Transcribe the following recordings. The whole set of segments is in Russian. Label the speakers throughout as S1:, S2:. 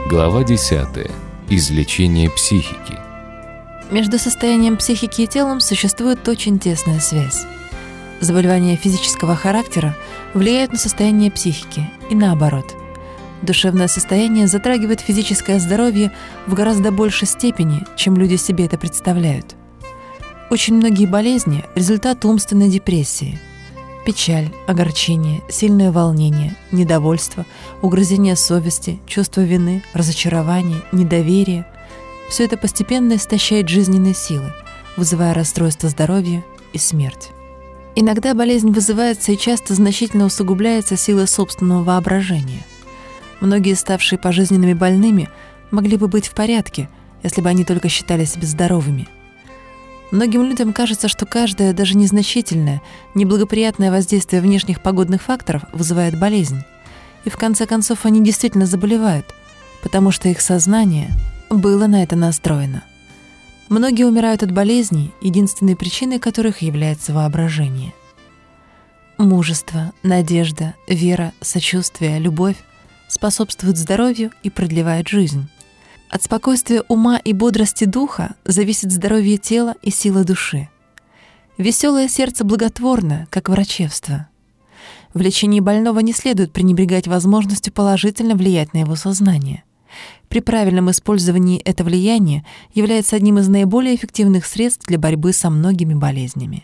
S1: Глава 10. Излечение психики.
S2: Между состоянием психики и телом существует очень тесная связь. Заболевания физического характера влияют на состояние психики и наоборот. Душевное состояние затрагивает физическое здоровье в гораздо большей степени, чем люди себе это представляют. Очень многие болезни – результат умственной депрессии. Печаль, огорчение, сильное волнение, недовольство, угрызение совести, чувство вины, разочарование, недоверие – все это постепенно истощает жизненные силы, вызывая расстройство здоровья и смерть. Иногда болезнь вызывается и часто значительно усугубляется силой собственного воображения. Многие, ставшие пожизненными больными, могли бы быть в порядке, если бы они только считали себя здоровыми. Многим людям кажется, что каждое, даже незначительное, неблагоприятное воздействие внешних погодных факторов вызывает болезнь. И в конце концов они действительно заболевают, потому что их сознание было на это настроено. Многие умирают от болезней, единственной причиной которых является воображение. Мужество, надежда, вера, сочувствие, любовь способствуют здоровью и продлевают жизнь. От спокойствия ума и бодрости духа зависит здоровье тела и сила души. Веселое сердце благотворно, как врачевство. В лечении больного не следует пренебрегать возможностью положительно влиять на его сознание. При правильном использовании это влияние является одним из наиболее эффективных средств для борьбы со многими болезнями.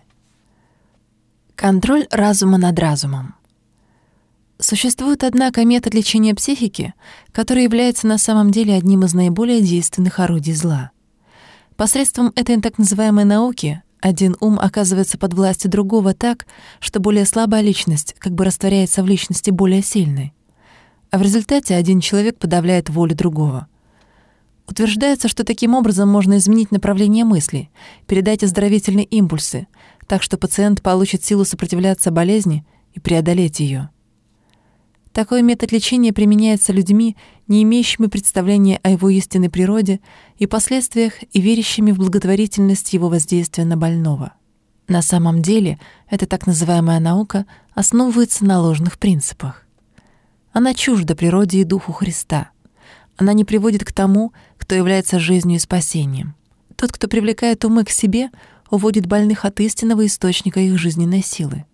S2: Контроль разума над разумом. Существует, однако, метод лечения психики, который является на самом деле одним из наиболее действенных орудий зла. Посредством этой так называемой науки один ум оказывается под властью другого так, что более слабая личность как бы растворяется в личности более сильной. А в результате один человек подавляет волю другого. Утверждается, что таким образом можно изменить направление мысли, передать оздоровительные импульсы, так что пациент получит силу сопротивляться болезни и преодолеть ее. Такой метод лечения применяется людьми, не имеющими представления о его истинной природе и последствиях и верящими в благотворительность его воздействия на больного. На самом деле, эта так называемая наука основывается на ложных принципах. Она чужда природе и духу Христа. Она не приводит к тому, кто является жизнью и спасением. Тот, кто привлекает умы к себе, уводит больных от истинного источника их жизненной силы.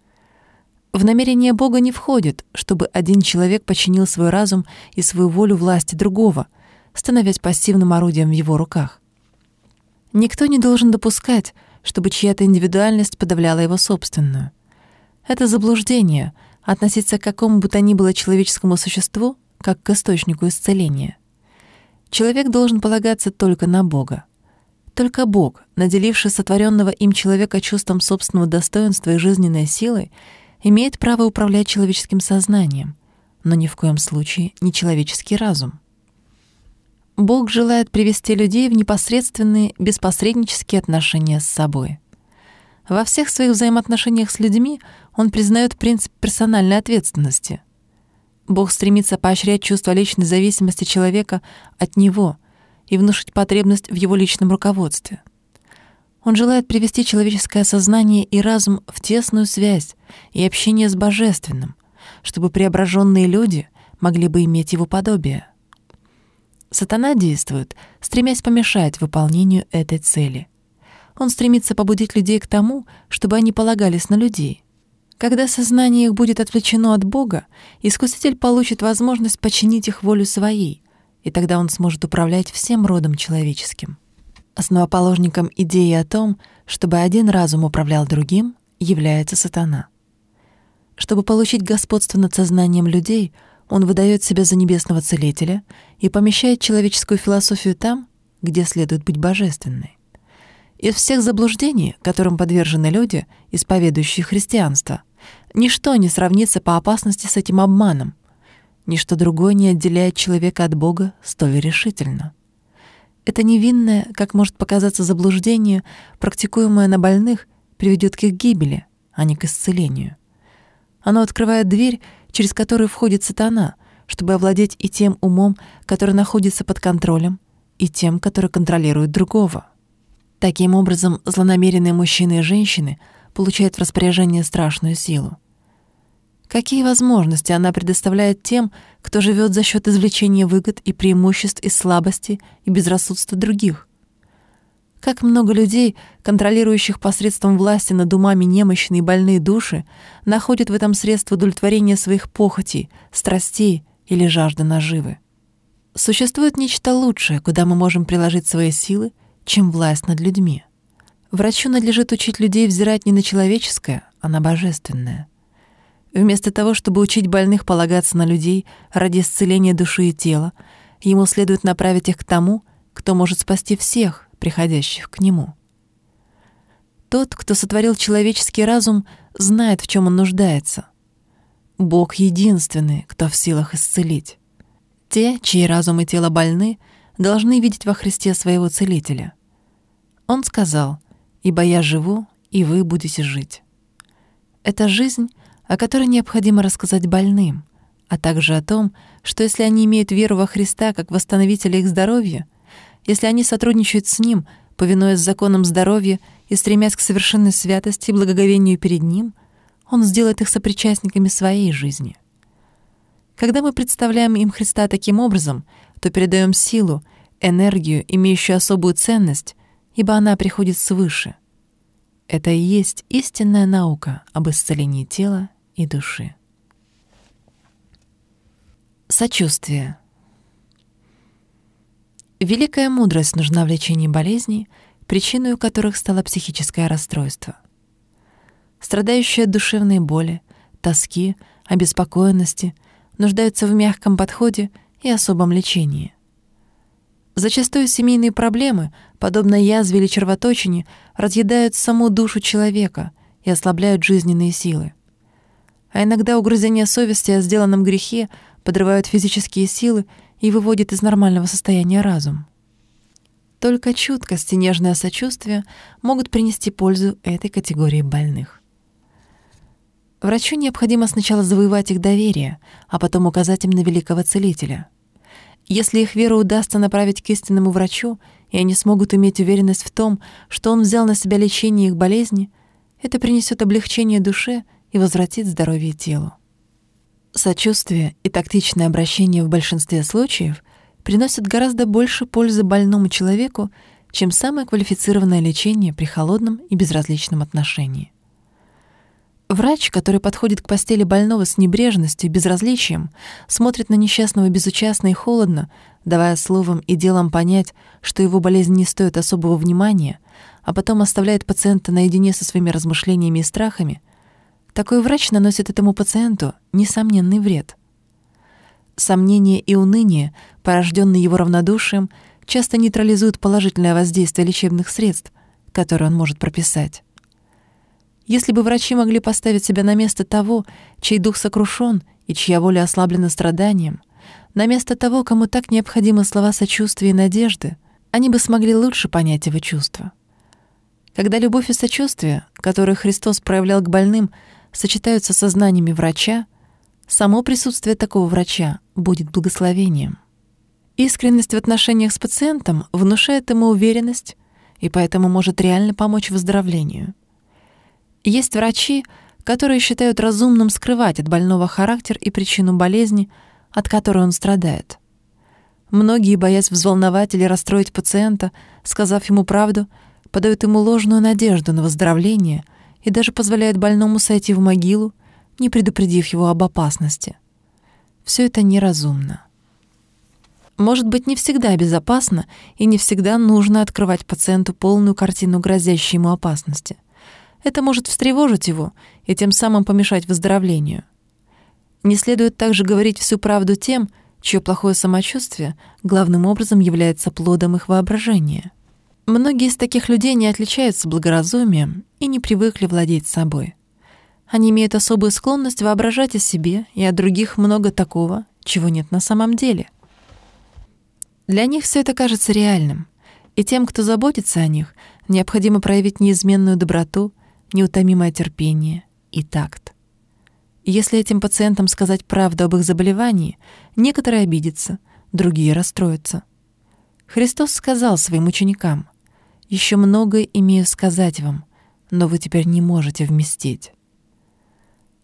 S2: В намерение Бога не входит, чтобы один человек подчинил свой разум и свою волю власти другого, становясь пассивным орудием в его руках. Никто не должен допускать, чтобы чья-то индивидуальность подавляла его собственную. Это заблуждение — относиться к какому бы то ни было человеческому существу как к источнику исцеления. Человек должен полагаться только на Бога. Только Бог, наделивший сотворенного им человека чувством собственного достоинства и жизненной силой, имеет право управлять человеческим сознанием, но ни в коем случае не человеческий разум. Бог желает привести людей в непосредственные, беспосреднические отношения с собой. Во всех своих взаимоотношениях с людьми Он признает принцип персональной ответственности. Бог стремится поощрять чувство личной зависимости человека от Него и внушить потребность в его личном руководстве. Он желает привести человеческое сознание и разум в тесную связь и общение с Божественным, чтобы преображенные люди могли бы иметь его подобие. Сатана действует, стремясь помешать выполнению этой цели. Он стремится побудить людей к тому, чтобы они полагались на людей. Когда сознание их будет отвлечено от Бога, Искуситель получит возможность подчинить их волю своей, и тогда он сможет управлять всем родом человеческим. Основоположником идеи о том, чтобы один разум управлял другим, является сатана. Чтобы получить господство над сознанием людей, он выдает себя за небесного целителя и помещает человеческую философию там, где следует быть божественной. Из всех заблуждений, которым подвержены люди, исповедующие христианство, ничто не сравнится по опасности с этим обманом. Ничто другое не отделяет человека от Бога столь решительно. Это невинное, как может показаться, заблуждение, практикуемое на больных, приведет к их гибели, а не к исцелению. Оно открывает дверь, через которую входит сатана, чтобы овладеть и тем умом, который находится под контролем, и тем, который контролирует другого. Таким образом, злонамеренные мужчины и женщины получают в распоряжение страшную силу. Какие возможности она предоставляет тем, кто живет за счет извлечения выгод и преимуществ из слабости и безрассудства других? Как много людей, контролирующих посредством власти над умами немощные и больные души, находят в этом средство удовлетворения своих похотей, страстей или жажды наживы? Существует нечто лучшее, куда мы можем приложить свои силы, чем власть над людьми. Врачу надлежит учить людей взирать не на человеческое, а на божественное. Вместо того, чтобы учить больных полагаться на людей ради исцеления души и тела, ему следует направить их к тому, кто может спасти всех, приходящих к нему. Тот, кто сотворил человеческий разум, знает, в чем он нуждается. Бог единственный, кто в силах исцелить. Те, чьи разум и тело больны, должны видеть во Христе своего целителя. Он сказал: «Ибо я живу, и вы будете жить». Это жизнь, о которой необходимо рассказать больным, а также о том, что если они имеют веру во Христа как восстановителя их здоровья, если они сотрудничают с Ним, повинуясь законам здоровья и стремясь к совершенной святости и благоговению перед Ним, Он сделает их сопричастниками своей жизни. Когда мы представляем им Христа таким образом, то передаем силу, энергию, имеющую особую ценность, ибо она приходит свыше. Это и есть истинная наука об исцелении тела и души. Сочувствие. Великая мудрость нужна в лечении болезней, причиной которых стало психическое расстройство. Страдающие от душевной боли, тоски, обеспокоенности нуждаются в мягком подходе и особом лечении. Зачастую семейные проблемы, подобно язве или червоточине, разъедают саму душу человека и ослабляют жизненные силы. А иногда угрызения совести о сделанном грехе подрывают физические силы и выводят из нормального состояния разум. Только чуткость и нежное сочувствие могут принести пользу этой категории больных. Врачу необходимо сначала завоевать их доверие, а потом указать им на великого целителя. Если их веру удастся направить к истинному врачу, и они смогут иметь уверенность в том, что он взял на себя лечение их болезни, это принесет облегчение душе и возвратит здоровье телу. Сочувствие и тактичное обращение в большинстве случаев приносят гораздо больше пользы больному человеку, чем самое квалифицированное лечение при холодном и безразличном отношении. Врач, который подходит к постели больного с небрежностью и безразличием, смотрит на несчастного безучастно и холодно, давая словом и делом понять, что его болезнь не стоит особого внимания, а потом оставляет пациента наедине со своими размышлениями и страхами, такой врач наносит этому пациенту несомненный вред. Сомнения и уныние, порожденные его равнодушием, часто нейтрализуют положительное воздействие лечебных средств, которые он может прописать. Если бы врачи могли поставить себя на место того, чей дух сокрушен и чья воля ослаблена страданием, на место того, кому так необходимы слова сочувствия и надежды, они бы смогли лучше понять его чувства. Когда любовь и сочувствие, которые Христос проявлял к больным, сочетаются со знаниями врача, само присутствие такого врача будет благословением. Искренность в отношениях с пациентом внушает ему уверенность и поэтому может реально помочь выздоровлению. Есть врачи, которые считают разумным скрывать от больного характер и причину болезни, от которой он страдает. Многие, боясь взволновать или расстроить пациента, сказав ему правду, подают ему ложную надежду на выздоровление и даже позволяют больному сойти в могилу, не предупредив его об опасности. Все это неразумно. Может быть, не всегда безопасно и не всегда нужно открывать пациенту полную картину грозящей ему опасности. Это может встревожить его и тем самым помешать выздоровлению. Не следует также говорить всю правду тем, чье плохое самочувствие главным образом является плодом их воображения. Многие из таких людей не отличаются благоразумием и не привыкли владеть собой. Они имеют особую склонность воображать о себе и о других много такого, чего нет на самом деле. Для них все это кажется реальным, и тем, кто заботится о них, необходимо проявить неизменную доброту, неутомимое терпение и такт. Если этим пациентам сказать правду об их заболевании, некоторые обидятся, другие расстроятся. Христос сказал своим ученикам: «Еще многое имею сказать вам, но вы теперь не можете вместить».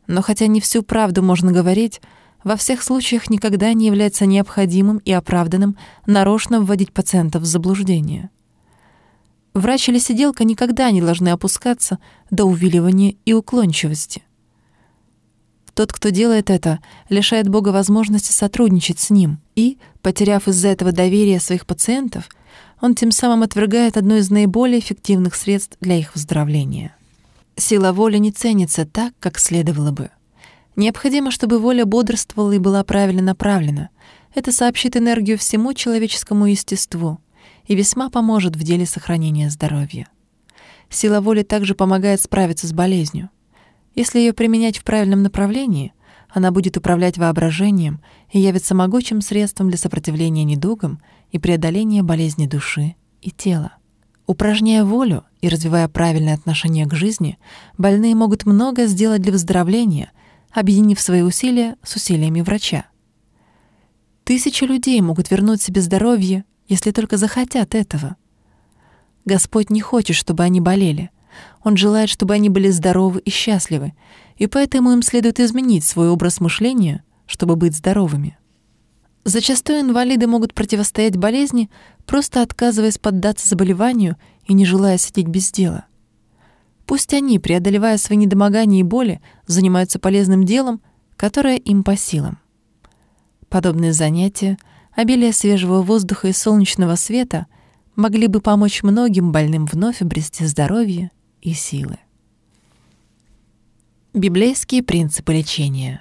S2: Но хотя не всю правду можно говорить, во всех случаях никогда не является необходимым и оправданным нарочно вводить пациентов в заблуждение. Врач или сиделка никогда не должны опускаться до увиливания и уклончивости. Тот, кто делает это, лишает Бога возможности сотрудничать с Ним, и, потеряв из-за этого доверие своих пациентов, он тем самым отвергает одно из наиболее эффективных средств для их выздоровления. Сила воли не ценится так, как следовало бы. Необходимо, чтобы воля бодрствовала и была правильно направлена. Это сообщит энергию всему человеческому естеству и весьма поможет в деле сохранения здоровья. Сила воли также помогает справиться с болезнью. Если ее применять в правильном направлении, она будет управлять воображением и явится могучим средством для сопротивления недугам и преодоления болезни души и тела. Упражняя волю и развивая правильное отношение к жизни, больные могут многое сделать для выздоровления, объединив свои усилия с усилиями врача. Тысячи людей могут вернуть себе здоровье, если только захотят этого. Господь не хочет, чтобы они болели. Он желает, чтобы они были здоровы и счастливы, и поэтому им следует изменить свой образ мышления, чтобы быть здоровыми. Зачастую инвалиды могут противостоять болезни, просто отказываясь поддаться заболеванию и не желая сидеть без дела. Пусть они, преодолевая свои недомогания и боли, занимаются полезным делом, которое им по силам. Подобные занятия, обилие свежего воздуха и солнечного света могли бы помочь многим больным вновь обрести здоровье и силы. Библейские принципы лечения.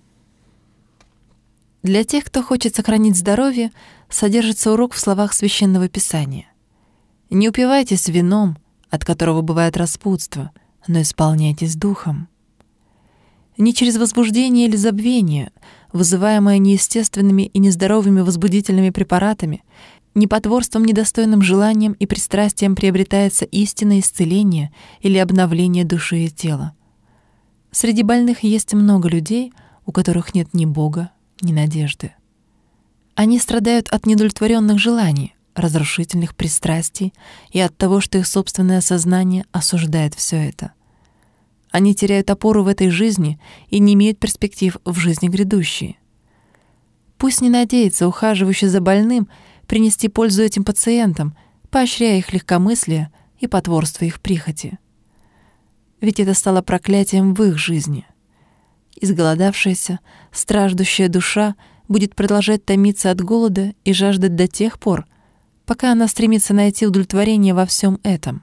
S2: Для тех, кто хочет сохранить здоровье, содержится урок в словах Священного Писания. «Не упивайтесь вином, от которого бывает распутство, но исполняйтесь духом». Не через возбуждение или забвение, вызываемое неестественными и нездоровыми возбудительными препаратами, не потворством недостойным желаниям и пристрастиям приобретается истинное исцеление или обновление души и тела. Среди больных есть много людей, у которых нет ни Бога, ни надежды. Они страдают от недовлетворенных желаний, разрушительных пристрастий и от того, что их собственное сознание осуждает все это. Они теряют опору в этой жизни и не имеют перспектив в жизни грядущей. Пусть не надеется ухаживающий за больным принести пользу этим пациентам, поощряя их легкомыслие и потворство их прихоти. Ведь это стало проклятием в их жизни. Изголодавшаяся, страждущая душа будет продолжать томиться от голода и жаждать до тех пор, пока она стремится найти удовлетворение во всем этом.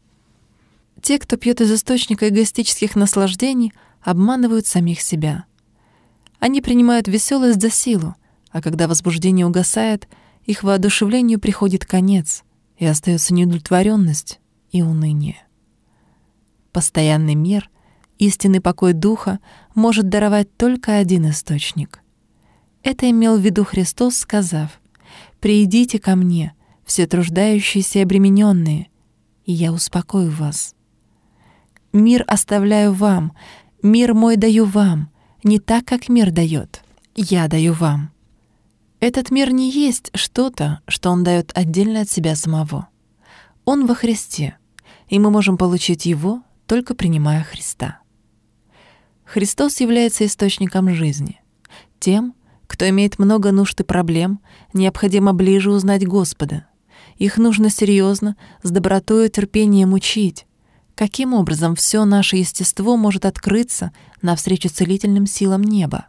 S2: Те, кто пьет из источника эгоистических наслаждений, обманывают самих себя. Они принимают веселость за силу, а когда возбуждение угасает, их воодушевлению приходит конец, и остается неудовлетворенность и уныние. Постоянный мир, истинный покой духа может даровать только один источник. Это имел в виду Христос, сказав: «Придите ко мне, все труждающиеся и обремененные, и я успокою вас. Мир оставляю вам, мир мой даю вам, не так, как мир дает, я даю вам». Этот мир не есть что-то, что Он дает отдельно от себя самого. Он во Христе, и мы можем получить Его, только принимая Христа. Христос является источником жизни. Тем, кто имеет много нужд и проблем, необходимо ближе узнать Господа. Их нужно серьезно, с добротой и терпением учить, каким образом все наше естество может открыться навстречу целительным силам неба.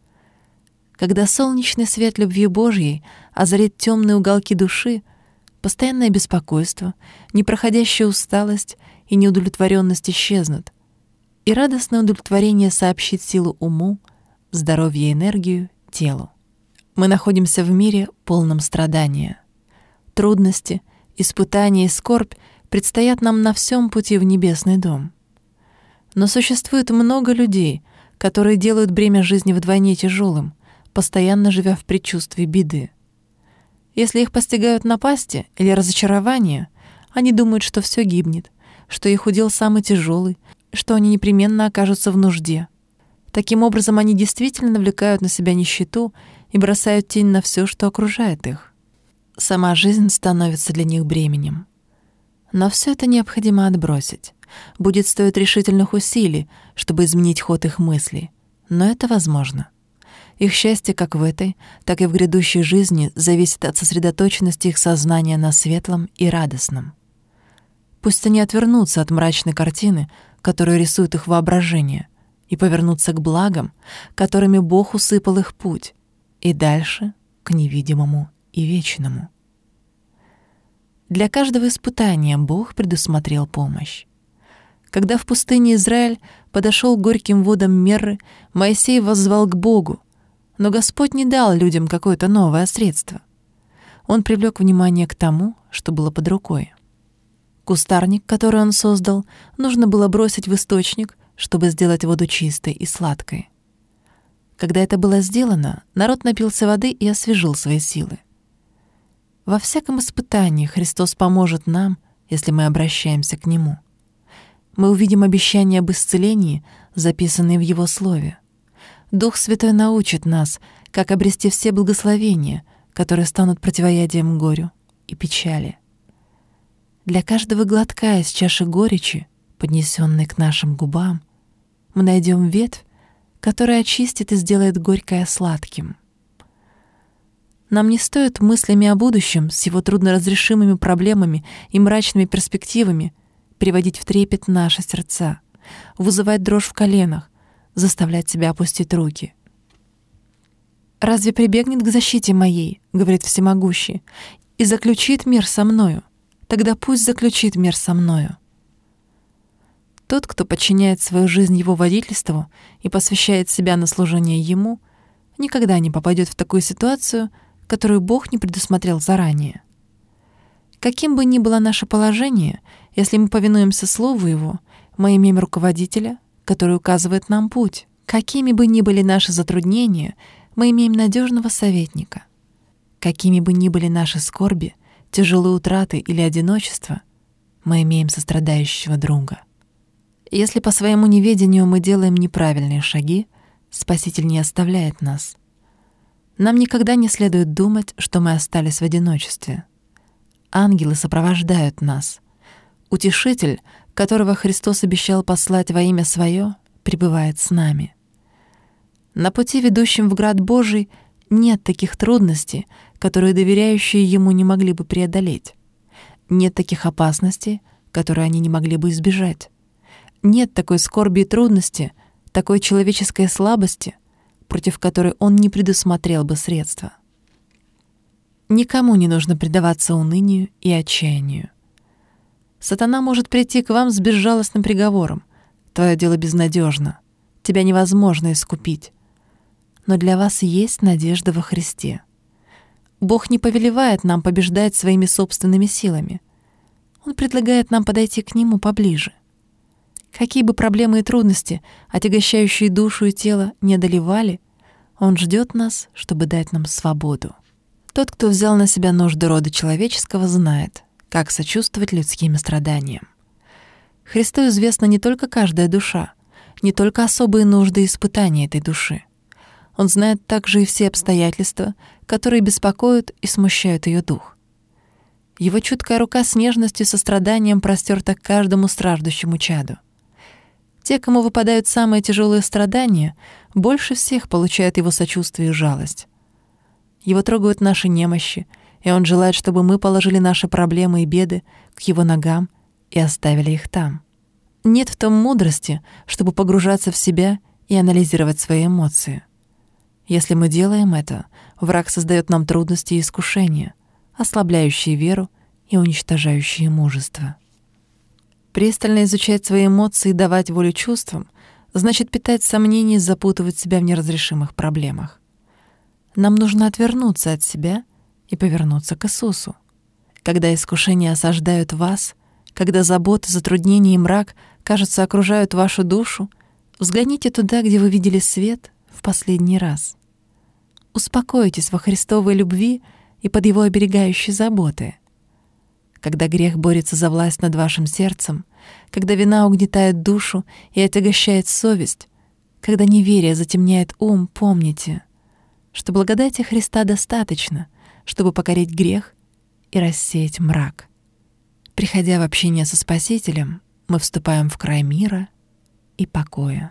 S2: Когда солнечный свет любви Божьей озарит темные уголки души, постоянное беспокойство, непроходящая усталость и неудовлетворенность исчезнут, и радостное удовлетворение сообщит силу уму, здоровье и энергию телу. Мы находимся в мире, полном страдания. Трудности, испытания и скорбь предстоят нам на всем пути в небесный дом. Но существует много людей, которые делают бремя жизни вдвойне тяжелым, постоянно живя в предчувствии беды. Если их постигают напасти или разочарования, они думают, что все гибнет, что их удел самый тяжелый, что они непременно окажутся в нужде. Таким образом, они действительно навлекают на себя нищету и бросают тень на все, что окружает их. Сама жизнь становится для них бременем. Но все это необходимо отбросить, будет стоить решительных усилий, чтобы изменить ход их мыслей, но это возможно. Их счастье как в этой, так и в грядущей жизни зависит от сосредоточенности их сознания на светлом и радостном. Пусть они отвернутся от мрачной картины, которую рисует их воображение, и повернутся к благам, которыми Бог усыпал их путь, и дальше к невидимому и вечному. Для каждого испытания Бог предусмотрел помощь. Когда в пустыне Израиль подошел к горьким водам Мерры, Моисей воззвал к Богу, но Господь не дал людям какое-то новое средство. Он привлек внимание к тому, что было под рукой. Кустарник, который он создал, нужно было бросить в источник, чтобы сделать воду чистой и сладкой. Когда это было сделано, народ напился воды и освежил свои силы. Во всяком испытании Христос поможет нам, если мы обращаемся к Нему. Мы увидим обещания об исцелении, записанные в Его Слове. Дух Святой научит нас, как обрести все благословения, которые станут противоядием горю и печали. Для каждого глотка из чаши горечи, поднесенной к нашим губам, мы найдем ветвь, которая очистит и сделает горькое сладким. Нам не стоит мыслями о будущем с его трудноразрешимыми проблемами и мрачными перспективами приводить в трепет наши сердца, вызывать дрожь в коленах, заставлять себя опустить руки. «Разве прибегнет к защите моей, — говорит Всемогущий, — и заключит мир со мною? Тогда пусть заключит мир со мною». Тот, кто подчиняет свою жизнь Его водительству и посвящает себя на служение Ему, никогда не попадет в такую ситуацию, которую Бог не предусмотрел заранее. Каким бы ни было наше положение, если мы повинуемся Слову Его, мы имеем руководителя, который указывает нам путь. Какими бы ни были наши затруднения, мы имеем надежного советника. Какими бы ни были наши скорби, тяжелые утраты или одиночество, мы имеем сострадающего друга. Если по своему неведению мы делаем неправильные шаги, Спаситель не оставляет нас. Нам никогда не следует думать, что мы остались в одиночестве. Ангелы сопровождают нас. Утешитель, которого Христос обещал послать во имя Свое, пребывает с нами. На пути, ведущем в Град Божий, нет таких трудностей, которые доверяющие Ему не могли бы преодолеть. Нет таких опасностей, которые они не могли бы избежать. Нет такой скорби и трудности, такой человеческой слабости, против которой Он не предусмотрел бы средства. Никому не нужно предаваться унынию и отчаянию. Сатана может прийти к вам с безжалостным приговором: «Твое дело безнадежно, тебя невозможно искупить». Но для вас есть надежда во Христе. Бог не повелевает нам побеждать своими собственными силами. Он предлагает нам подойти к Нему поближе. Какие бы проблемы и трудности, отягощающие душу и тело, не одолевали, Он ждет нас, чтобы дать нам свободу. Тот, кто взял на себя нужды рода человеческого, знает, как сочувствовать людским страданиям. Христу известна не только каждая душа, не только особые нужды и испытания этой души. Он знает также и все обстоятельства, которые беспокоят и смущают ее дух. Его чуткая рука с нежностью и состраданием простерта к каждому страждущему чаду. Те, кому выпадают самые тяжелые страдания, больше всех получают Его сочувствие и жалость. Его трогают наши немощи, и Он желает, чтобы мы положили наши проблемы и беды к Его ногам и оставили их там. Нет в том мудрости, чтобы погружаться в себя и анализировать свои эмоции. Если мы делаем это, враг создает нам трудности и искушения, ослабляющие веру и уничтожающие мужество. Пристально изучать свои эмоции и давать волю чувствам значит питать сомнения и запутывать себя в неразрешимых проблемах. Нам нужно отвернуться от себя и повернуться к Иисусу. Когда искушения осаждают вас, когда заботы, затруднения и мрак, кажется, окружают вашу душу, взгляните туда, где вы видели свет в последний раз. Успокойтесь во Христовой любви и под Его оберегающей заботы. Когда грех борется за власть над вашим сердцем, когда вина угнетает душу и отягощает совесть, когда неверие затемняет ум, помните, что благодати Христа достаточно, чтобы покорить грех и рассеять мрак. Приходя в общение со Спасителем, мы вступаем в край мира и покоя.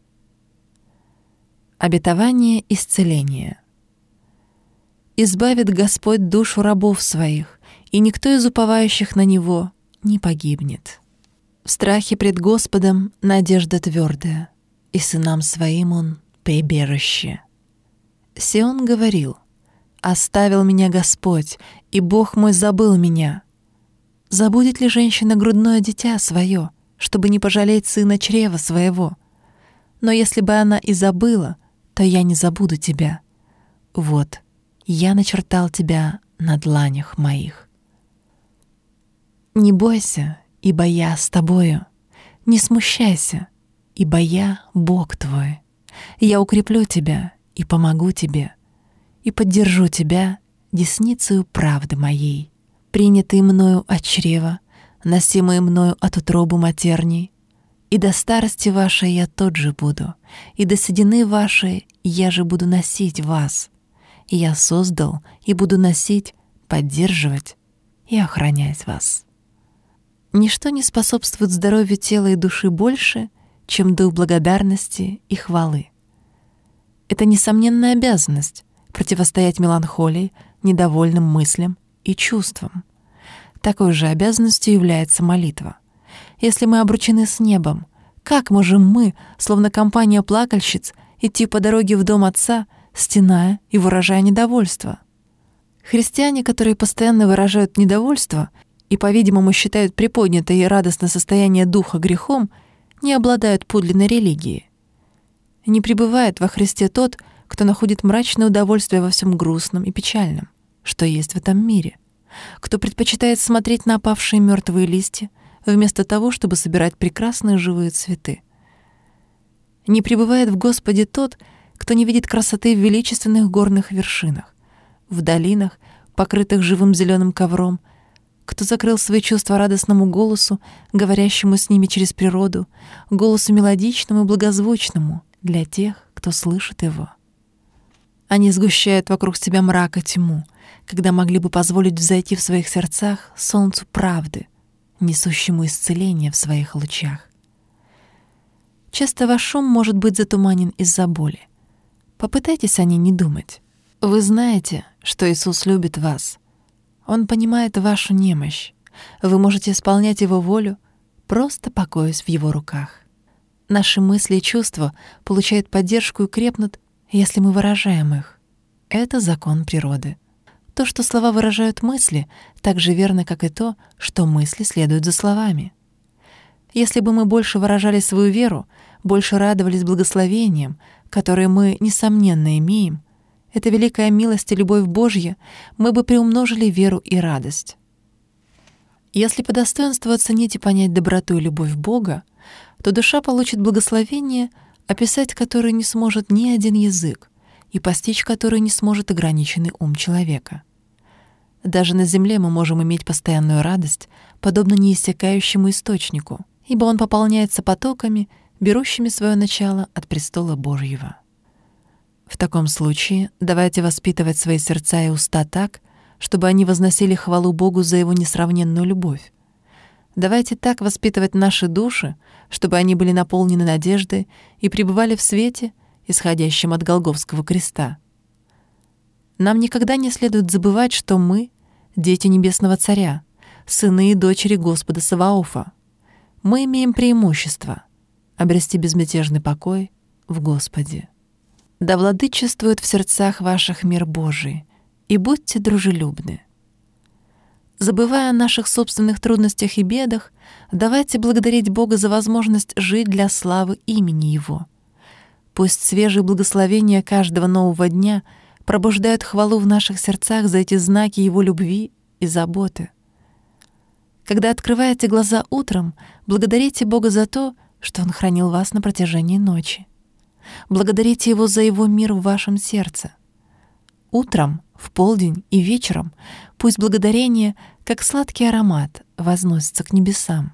S2: Обетование исцеления. «Избавит Господь душу рабов своих, и никто из уповающих на Него не погибнет. В страхе пред Господом надежда твердая, и сынам своим Он прибежище. Сион говорил: оставил меня Господь, и Бог мой забыл меня. Забудет ли женщина грудное дитя свое, чтобы не пожалеть сына чрева своего? Но если бы она и забыла, то я не забуду тебя. Вот, я начертал тебя на дланях моих. Не бойся, ибо я с тобою. Не смущайся, ибо я Бог твой. Я укреплю тебя и помогу тебе, и поддержу тебя десницею правды моей. Принятый мною от чрева, носимый мною от утробы матерней, и до старости вашей я тот же буду, и до седины вашей я же буду носить вас. И я создал и буду носить, поддерживать и охранять вас. Ничто не способствует здоровью тела и души больше, чем дух благодарности и хвалы. Это несомненная обязанность — противостоять меланхолии, недовольным мыслям и чувствам. Такой же обязанностью является молитва. Если мы обручены с небом, как можем мы, словно компания плакальщиц, идти по дороге в дом Отца, стеная и выражая недовольство? Христиане, которые постоянно выражают недовольство и, по-видимому, считают приподнятое и радостное состояние духа грехом, не обладают подлинной религией. Не пребывает во Христе тот, кто находит мрачное удовольствие во всем грустном и печальном, что есть в этом мире, кто предпочитает смотреть на опавшие мертвые листья, вместо того, чтобы собирать прекрасные живые цветы. Не пребывает в Господе тот, кто не видит красоты в величественных горных вершинах, в долинах, покрытых живым зеленым ковром, кто закрыл свои чувства радостному голосу, говорящему с ними через природу, голосу мелодичному и благозвучному для тех, кто слышит его. Они сгущают вокруг себя мрак и тьму, когда могли бы позволить взойти в своих сердцах солнцу правды, несущему исцеление в своих лучах. Часто ваш ум может быть затуманен из-за боли. Попытайтесь о ней не думать. Вы знаете, что Иисус любит вас. Он понимает вашу немощь. Вы можете исполнять Его волю, просто покоясь в Его руках. Наши мысли и чувства получают поддержку и крепнут, если мы выражаем их. Это закон природы. То, что слова выражают мысли, так же верно, как и то, что мысли следуют за словами. Если бы мы больше выражали свою веру, больше радовались благословениям, которые мы, несомненно, имеем, это великая милость и любовь Божья, мы бы приумножили веру и радость. Если по достоинству оценить и понять доброту и любовь Бога, то душа получит благословение, описать которое не сможет ни один язык, и постичь который не сможет ограниченный ум человека. Даже на земле мы можем иметь постоянную радость, подобно неиссякающему источнику, ибо он пополняется потоками, берущими свое начало от престола Божьего. В таком случае давайте воспитывать свои сердца и уста так, чтобы они возносили хвалу Богу за Его несравненную любовь. Давайте так воспитывать наши души, чтобы они были наполнены надеждой и пребывали в свете, исходящем от Голгофского креста. Нам никогда не следует забывать, что мы — дети Небесного Царя, сыны и дочери Господа Саваофа. Мы имеем преимущество — обрести безмятежный покой в Господе. Да владычествует в сердцах ваших мир Божий, и будьте дружелюбны. Забывая о наших собственных трудностях и бедах, давайте благодарить Бога за возможность жить для славы имени Его. Пусть свежие благословения каждого нового дня пробуждают хвалу в наших сердцах за эти знаки Его любви и заботы. Когда открываете глаза утром, благодарите Бога за то, что Он хранил вас на протяжении ночи. Благодарите Его за Его мир в вашем сердце. Утром, в полдень и вечером пусть благодарение, как сладкий аромат, возносится к небесам.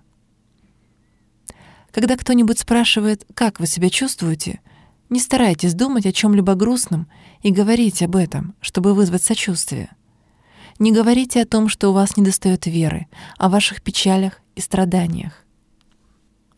S2: Когда кто-нибудь спрашивает, как вы себя чувствуете, не старайтесь думать о чем-либо грустном и говорить об этом, чтобы вызвать сочувствие. Не говорите о том, что у вас недостает веры, о ваших печалях и страданиях.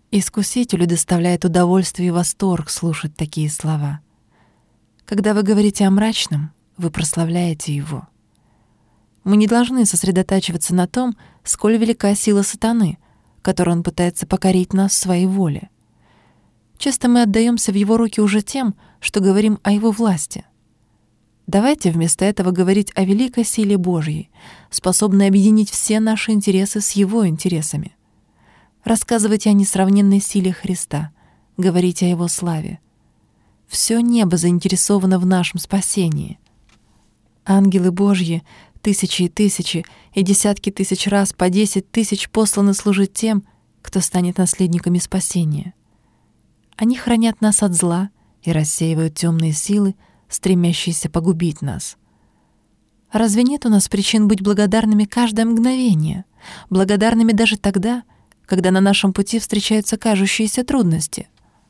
S2: Искусителю доставляет удовольствие и восторг слушать такие слова. Когда вы говорите о мрачном, вы прославляете его. Мы не должны сосредотачиваться на том, сколь велика сила сатаны, которой он пытается покорить нас своей воле. Часто мы отдаемся в его руки уже тем, что говорим о его власти. Давайте вместо этого говорить о великой силе Божьей, способной объединить все наши интересы с его интересами. Рассказывайте о несравненной силе Христа, говорите о его славе. Все небо заинтересовано в нашем спасении. Ангелы Божьи тысячи и тысячи и десятки тысяч раз по 10 тысяч посланы служить тем, кто станет наследниками спасения. Они хранят нас от зла и рассеивают темные силы, стремящиеся погубить нас. Разве нет у нас причин быть благодарными каждое мгновение, благодарными даже тогда, когда на нашем пути встречаются кажущиеся трудности?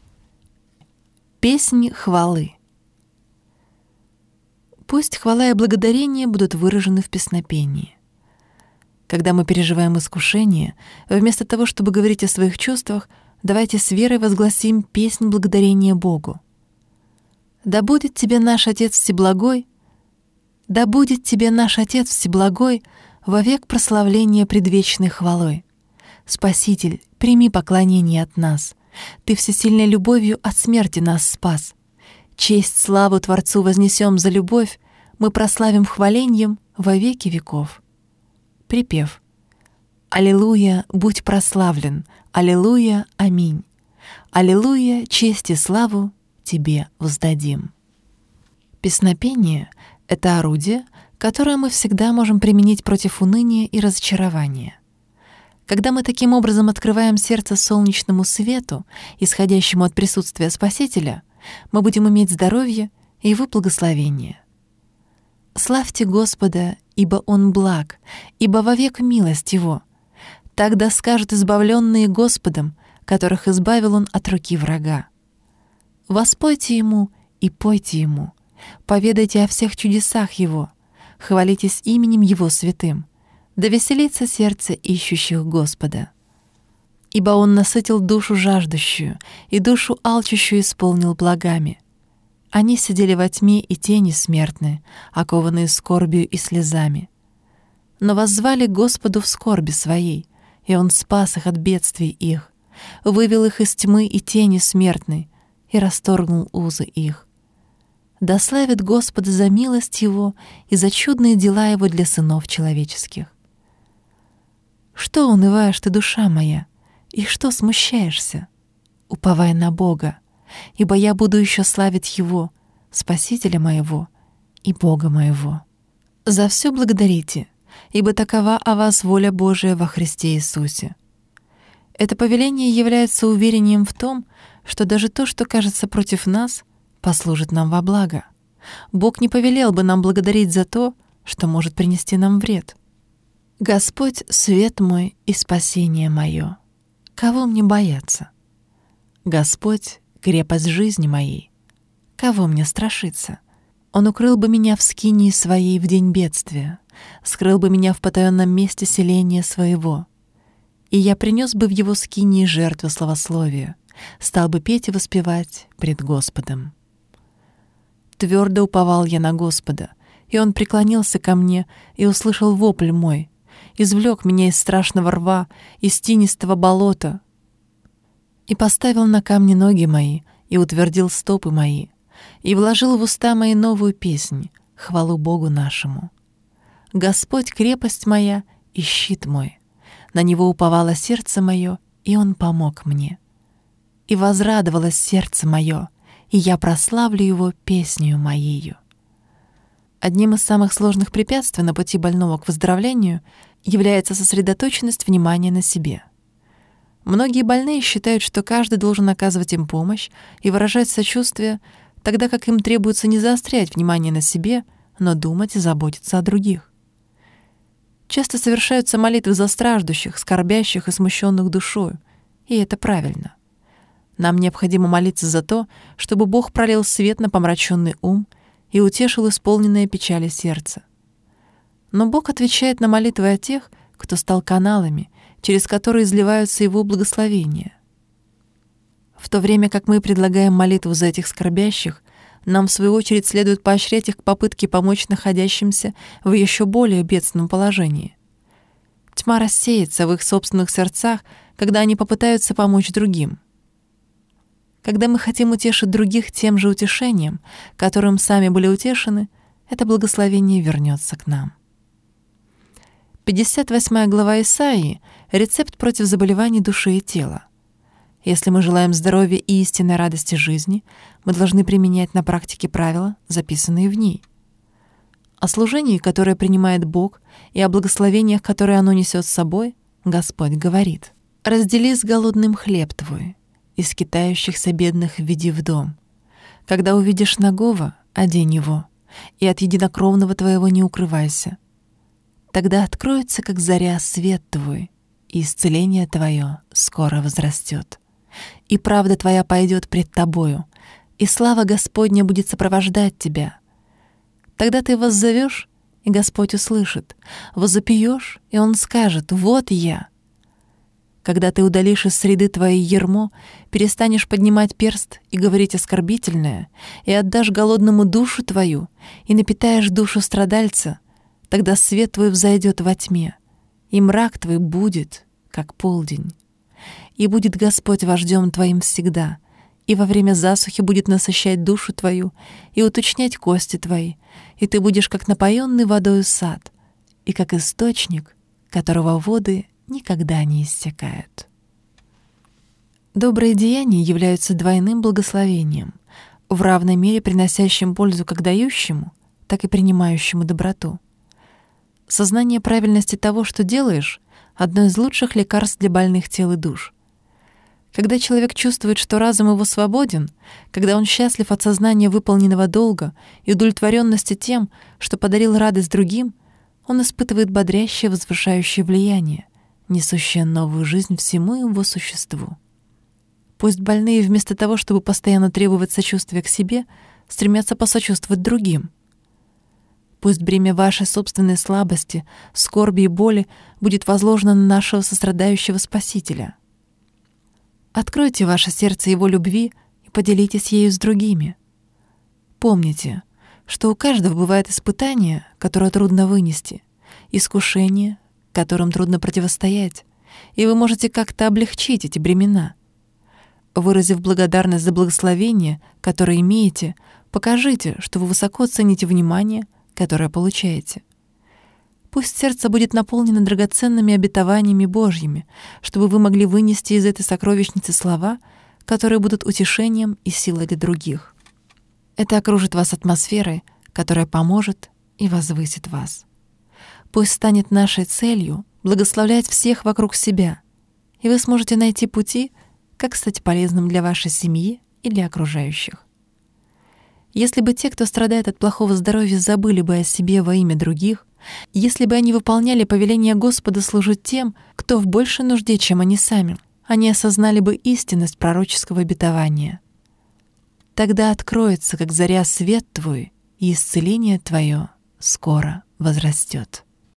S2: Песнь хвалы. Пусть хвала и благодарение будут выражены в песнопении. Когда мы переживаем искушение, вместо того, чтобы говорить о своих чувствах, давайте с верой возгласим песнь благодарения Богу. Да будет тебе наш Отец Всеблагой, да будет тебе наш Отец Всеблагой вовек прославление предвечной хвалой. Спаситель, прими поклонение от нас. Ты всесильной любовью от смерти нас спас. Честь, славу Творцу вознесем за любовь, мы прославим хваленьем во веки веков. Припев. Аллилуйя, будь прославлен, аллилуйя, аминь. Аллилуйя, честь и славу тебе воздадим. Песнопение — это орудие, которое мы всегда можем применить против уныния и разочарования. Когда мы таким образом открываем сердце солнечному свету, исходящему от присутствия Спасителя, мы будем иметь здоровье и его благословение. Славьте Господа, ибо Он благ, ибо вовек милость Его. Тогда скажут избавленные Господом, которых избавил Он от руки врага. Воспойте Ему и пойте Ему, поведайте о всех чудесах Его, хвалитесь именем Его святым, да веселится сердце ищущих Господа. Ибо Он насытил душу жаждущую, и душу алчущую исполнил благами. Они сидели во тьме и тени смертные, окованные скорбью и слезами. Но воззвали Господу в скорби своей, и Он спас их от бедствий их, вывел их из тьмы и тени смертной, и расторгнул узы их. Да славит Господа за милость Его и за чудные дела Его для сынов человеческих. Что унываешь ты, душа моя, и что смущаешься? Уповай на Бога, ибо я буду еще славить Его, Спасителя моего и Бога моего. За все благодарите, ибо такова о вас воля Божия во Христе Иисусе. Это повеление является уверением в том, что даже то, что кажется против нас, послужит нам во благо. Бог не повелел бы нам благодарить за то, что может принести нам вред. Господь — свет мой и спасение мое. Кого мне бояться? Господь — крепость жизни моей. Кого мне страшиться? Он укрыл бы меня в скинии своей в день бедствия, скрыл бы меня в потаенном месте селения своего. И я принес бы в его скинии жертву славословия, стал бы петь и воспевать пред Господом. Твердо уповал я на Господа, и Он преклонился ко мне и услышал вопль мой, извлек меня из страшного рва, из тинистого болота, и поставил на камни ноги мои, и утвердил стопы мои, и вложил в уста мои новую песнь, хвалу Богу нашему. Господь — крепость моя и щит мой, на Него уповало сердце мое, и Он помог мне. И возрадовалось сердце мое, и я прославлю Его песнею моею. Одним из самых сложных препятствий на пути больного к выздоровлению является сосредоточенность внимания на себе. Многие больные считают, что каждый должен оказывать им помощь и выражать сочувствие, тогда как им требуется не заострять внимание на себе, но думать и заботиться о других. Часто совершаются молитвы за страждущих, скорбящих и смущенных душою, и это правильно. Нам необходимо молиться за то, чтобы Бог пролил свет на помраченный ум и утешил исполненное печали сердце. Но Бог отвечает на молитвы о тех, кто стал каналами, через которые изливаются Его благословения. В то время как мы предлагаем молитву за этих скорбящих, нам, в свою очередь, следует поощрять их к попытке помочь находящимся в еще более бедственном положении. Тьма рассеется в их собственных сердцах, когда они попытаются помочь другим. Когда мы хотим утешить других тем же утешением, которым сами были утешены, это благословение вернется к нам. 58 глава Исаии — рецепт против заболеваний души и тела. Если мы желаем здоровья и истинной радости жизни, мы должны применять на практике правила, записанные в ней. О служении, которое принимает Бог, и о благословениях, которые оно несет с собой, Господь говорит: «Раздели с голодным хлеб твой, и скитающихся бедных введи в дом. Когда увидишь нагого, одень его, и от единокровного твоего не укрывайся. Тогда откроется, как заря, свет твой, и исцеление твое скоро возрастет. И правда твоя пойдет пред тобою, и слава Господня будет сопровождать тебя. Тогда ты воззовешь, и Господь услышит, возопьешь, и Он скажет: вот я. Когда ты удалишь из среды твоей ярмо, перестанешь поднимать перст и говорить оскорбительное, и отдашь голодному душу твою, и напитаешь душу страдальца, тогда свет твой взойдет во тьме, и мрак твой будет, как полдень. И будет Господь вождем твоим всегда, и во время засухи будет насыщать душу твою и уточнять кости твои, и ты будешь как напоенный водою сад, и как источник, которого воды никогда не иссякают». Добрые деяния являются двойным благословением, в равной мере приносящим пользу как дающему, так и принимающему доброту. Сознание правильности того, что делаешь, — одно из лучших лекарств для больных тел и душ. Когда человек чувствует, что разум его свободен, когда он счастлив от сознания выполненного долга и удовлетворенности тем, что подарил радость другим, он испытывает бодрящее, возвышающее влияние, несущее новую жизнь всему его существу. Пусть больные вместо того, чтобы постоянно требовать сочувствия к себе, стремятся посочувствовать другим. Пусть бремя вашей собственной слабости, скорби и боли будет возложено на нашего сострадающего Спасителя. Откройте ваше сердце Его любви и поделитесь ею с другими. Помните, что у каждого бывает испытание, которое трудно вынести, искушение, которым трудно противостоять, и вы можете как-то облегчить эти бремена. Выразив благодарность за благословение, которое имеете, покажите, что вы высоко цените внимание, которое получаете. Пусть сердце будет наполнено драгоценными обетованиями Божьими, чтобы вы могли вынести из этой сокровищницы слова, которые будут утешением и силой для других. Это окружит вас атмосферой, которая поможет и возвысит вас. Пусть станет нашей целью благословлять всех вокруг себя, и вы сможете найти пути, как стать полезным для вашей семьи и для окружающих. Если бы те, кто страдает от плохого здоровья, забыли бы о себе во имя других, если бы они выполняли повеление Господа служить тем, кто в большей нужде, чем они сами, они осознали бы истинность пророческого обетования. Тогда откроется, как заря, свет твой, и исцеление твое скоро возрастет.